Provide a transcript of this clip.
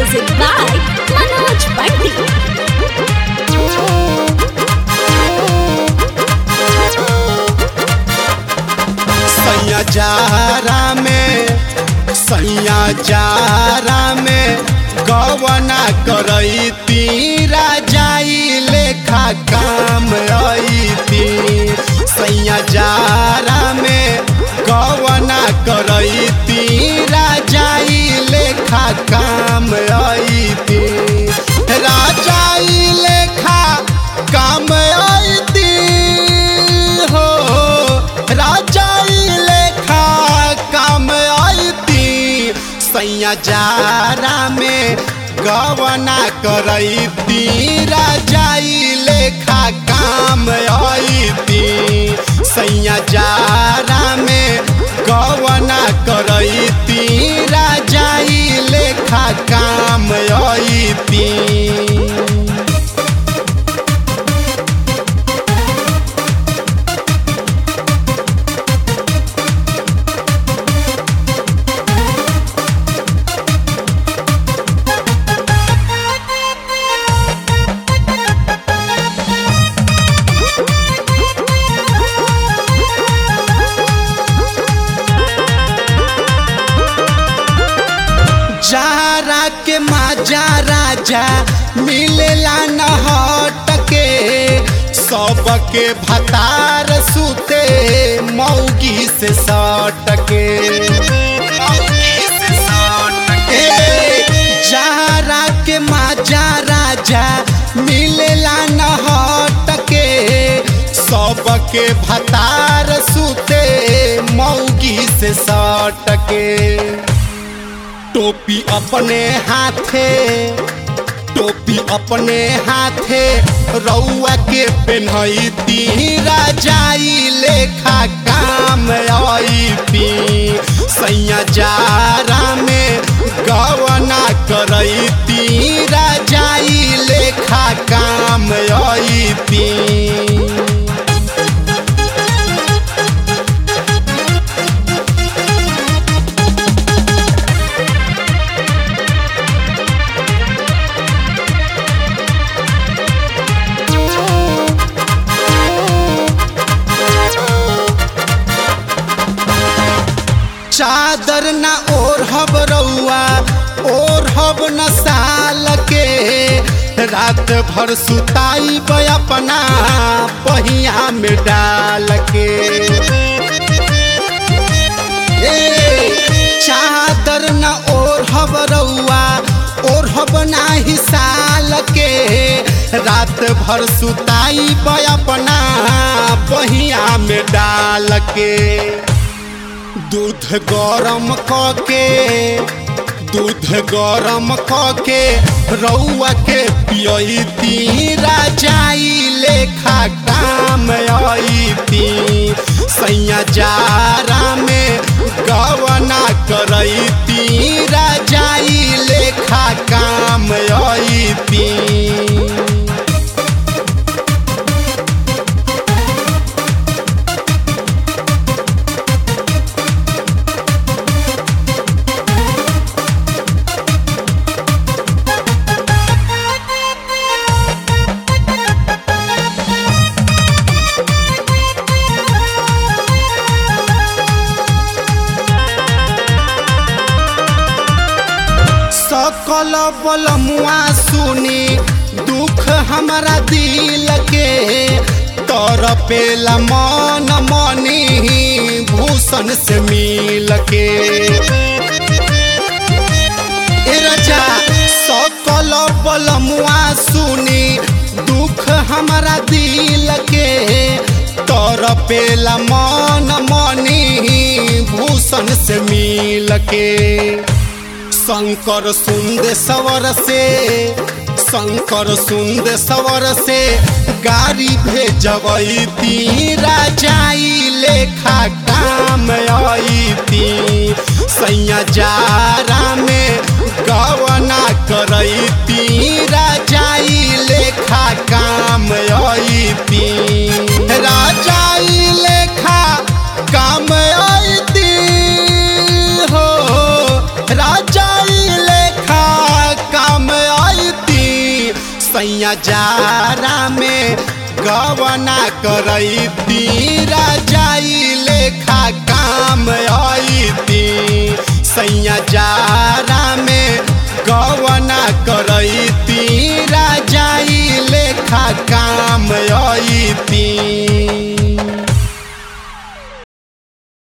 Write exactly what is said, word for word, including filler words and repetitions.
Music by Manoj Pandit. सैया जारा में सैया जारा में गवना करई तीरा जाई लेखा काम आई सैया जारा में गवना करई तीरा जाई लेखा काम आई राजाई लेखा काम आई हो राजाई लेखा काम आई सैया जारा में गवना करई तीरा जाई लेखा काम आई सैया जारा में गवना करई तीरा जाई लेखा काम आई जारा के माजा राजा मिलेला न हटके सबके भतार सुते मौगी से सटके जारा के माजा राजा मिलेला न हटके सबके भतार सुते मौगी से सटके टोपी अपने हाथे टोपी अपने हाथे रउआ के पेन्हई तीरा जाई लेखा काम आई सैया जारा में गवना करई तीरा जाई लेखा काम आई चादर न ओढ़ हब रउआ ओढ़ हब न साल के रात भर सुताई अपना पहिया में डाल के ए चादर न ओढ़ हब रउआ ओढ़ हब नाही साल के रात भर सुताई अपना पहिया में डाल के दूध गरम कके दूध गरम कके रउआ के पियई तीरा जाई लेखा काम आई सैया जारा में गवना करई तीरा जाई लेखा काम आई सकल बलमुआ सुनी दुख हमारा दिल के तरपेला मन मनी भूषण से मिल के राजा सकल बलमुआ सुनी दुख हमारा दिल के तरपेला मन मनी भूषण से मिल के शंकर सुंदेश्वर से शंकर सुंदेश्वर से गाड़ी भेजबई तीरा जाई लेखा काम आई सैया जारा में गवना करई तीरा जाई लेखा काम आई राजाई लेखा काम आई हो राजाई लेखा सैया जारा में गवना करैती रजाई लेखा काम आईती सैया जारा